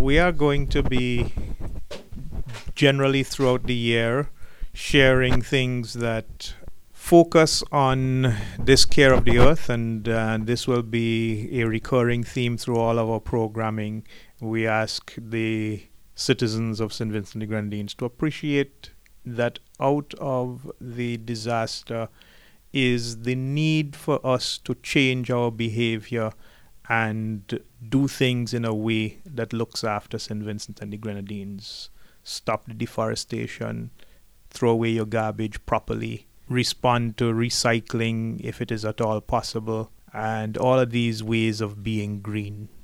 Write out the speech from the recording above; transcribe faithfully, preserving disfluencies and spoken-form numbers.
we are going to be generally throughout the year sharing things that focus on this care of the earth, and uh, this will be a recurring theme through all of our programming. We ask the citizens of Saint Vincent and the Grenadines to appreciate that out of the disaster is the need for us to change our behavior and do things in a way that looks after Saint Vincent and the Grenadines. Stop the deforestation, throw away your garbage properly, respond to recycling if it is at all possible, and all of these ways of being green.